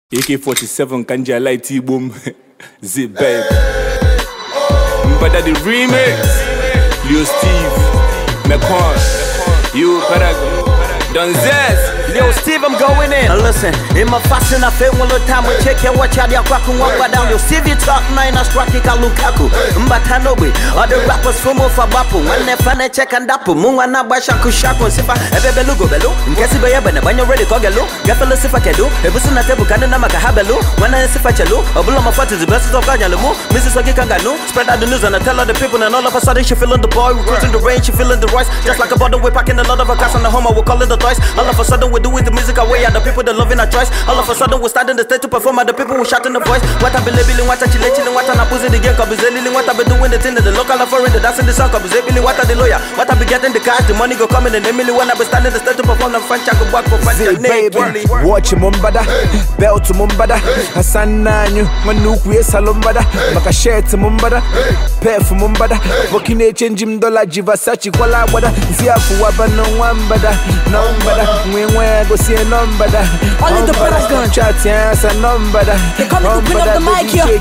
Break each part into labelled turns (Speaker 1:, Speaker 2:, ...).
Speaker 1: AK-47 Kanja Light T-Boom Zip babe But the remix Leo Steve McCon You Paragon Don Zez
Speaker 2: Yo, Steve, I'm going in. Listen, in my fashion, I feel one little time we check your watch out your crack and walk down. Yo, Steve, you talk nine, I strike it, Lukaku. Mbatanobi, other rappers from Mofa Bapu. When they find a check and dapu, Mungana Bashaku Shaku, Sifa, Ebelugo Bellu, Kessiba Yabana, when you're ready, Kogalo, Gafala Sifakadu, Ebusun Atabu Kanamaka Habelu, when I Sifachalu, a Bulama Fat is the best of Ganyalu, Mrs. Ogikanganu, spread out the news and I tell other people, and all of a sudden she feeling the boy, recruiting the range, she feeling the rice, just like a bottle, we're packing a lot of a cast on the home, I will call it the toys. All of a sudden we doing the music away at the people that loving our choice. All of a sudden we're starting the stage to perform at the people who shouting the voice. What I be labeling, what I chilling, what I pushing the game, cause what I be doing the thing that the local and foreign, the dancing the song, cause what I the lawyer, what I be getting the cash, the money go coming and Emily when I be standing the stage to perform the French, I go back for French.
Speaker 3: Baby, watch Mumbada, bell to Mumbada, Hassan Nanyu, Manuku Salombada, Makashet Mumbada, Pay for Mumbada, Bokine changing dollar, Jivasachi, Kuala Wada, Ziafu Wabano Wambada, Nombada, we go see a number.
Speaker 4: Only the Paragon.
Speaker 3: Chat, yes, a number.
Speaker 4: They come to put up the mic here.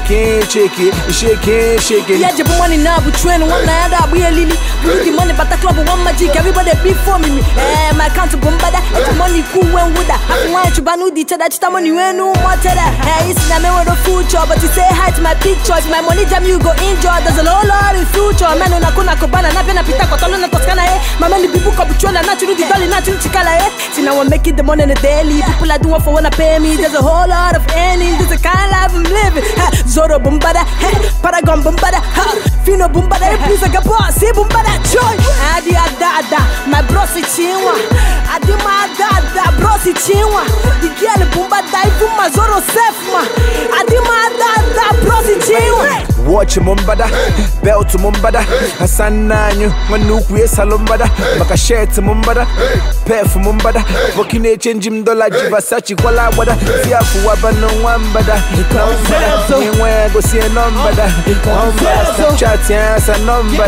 Speaker 3: Shake it.
Speaker 4: Yeah, you money now, we train one night, we are Lily. We need the money, but the club one magic, everybody before me. My count of Bombada, and the money cool when would I want to banu the that money when no more. Hey, it's not a future, but you say hi to my pictures. My money jam, you go enjoy. There's a lot in future. Man, on a Kunakobana, Napena Pita, Cotolana Toscana, my money people come to not to do the dolly, not to Chicala. See, now I'm making the money in the daily. People are doing for wanna pay me. There's a whole lot of earnings. There's a kind of life I'm living. Zoro Bumbada, Paragon Bumbada, Fino Bumbada, please like a boss, see Bumbada, joy. Adi Adada, my brosi Chinwa. Adi my dada, brosi Chinwa. The girl Bumbada, Buma Zoro Sefma. Adi my dada, brosi Chinwa.
Speaker 3: Watch Mumbada, bell to Mumbada, Hassan Nanyu, Manuku Salombada, Makashet Mumbada, Pay for Mumbada, Bokine changing dollar, Jivasachi, Kuala Wada, Ziafu Wabano Wambada, Nombada, go see a number, Chat, yes, a number,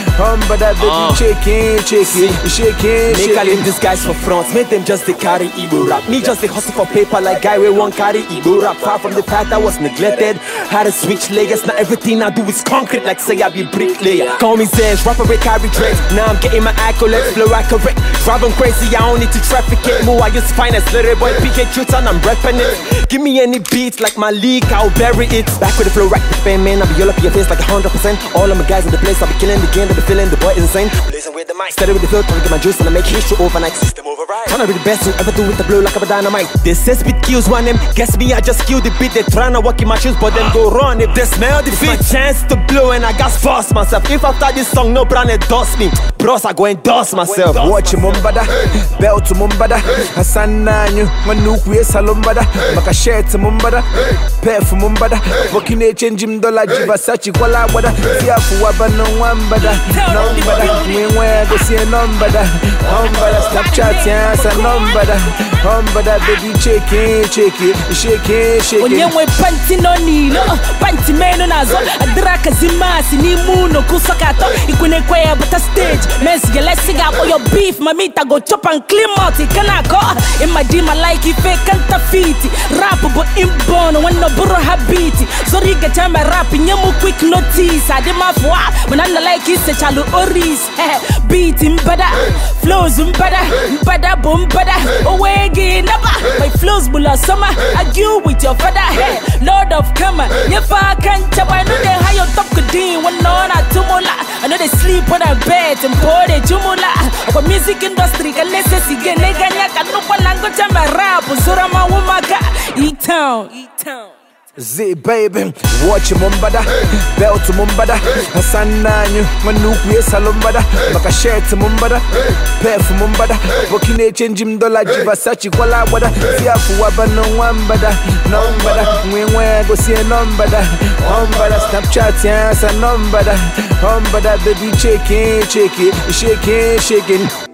Speaker 3: baby, shake.
Speaker 2: Make all in disguise for France, make them just the carry Igbo rap. Me just the hustle for paper like guy we won't carry Igbo rap. Far from the fact I was neglected, had to switch layers. Now everything I do is concrete like say I be bricklayer. Call me Zenz, rapper with carry dreads. Now I'm getting my accolades, flow accurate. Driving crazy, I don't need to traffic it. More I use finest, little boy PK truth and I'm repping it. Give me any beats like my league, I'll bury it. Back with the flow, rack the fame, man. I'll be all up in your face like 100%. All of my guys in the place, I'll be killing the game, they'll be feeling the boy insane. Blazing with the mic, steady with the flow, trying to get my juice and I make history overnight. System override. Trying to be the best who ever do with the blow like a dynamite. They say speed kills one them, guess me, I just kill the beat. They trying to walk in my shoes, but then go run. If they smell the beat, chance to blow and I got force myself. If after this song, no brand endorse me, bros, I go endorse myself.
Speaker 3: Watch Mumbada, bell to Mumbada, Hassan Nanyu, Manuku Salombada, Makashet Mumbada, Pay for Mumbada, Bokine changing dollar, Jivasachi, Kuala Wada, Ziafu Wabano Wambada, Nombada, we go see a number, Snapchat, yes, a number, baby, shake it.
Speaker 4: When you went panty no nilo, panty man on Azo, a draka zimasi, ni muno, kusakato, Ikunequea, but a stage, Messi, let's sing up for your beef, mamita, go chop and clean out, Kanako, in my dream, I like it, fake cantafiti, rap, but imborn, when no burro habiti, so you get time by rapping, you move quick notice, I did my fois, when I like it, say Chalu Oris, beat him better, flows him better, boom better, away again, my flows bulla summer, argue with your father, Lord of Kama, if I can't tell, I know they high on top could do one on a tumula, I know they sleep on a bed and pour the tumula, of music industry, can let's see again, Neganya, no one language, I'm a rap, Surama Wumaka, E-Town.
Speaker 3: Z baby, watch Mumbada, bell to Mumbada, Hassan Nanyu, Manuku Salombada, Makashet Mumbada, Pay for Mumbada, Bokine changing dollar, Jivasachi, Kuala Wada, Ziafu Wabano Wambada, Nombada, we go see a number, Snapchat, yes, a number, baby, shake it.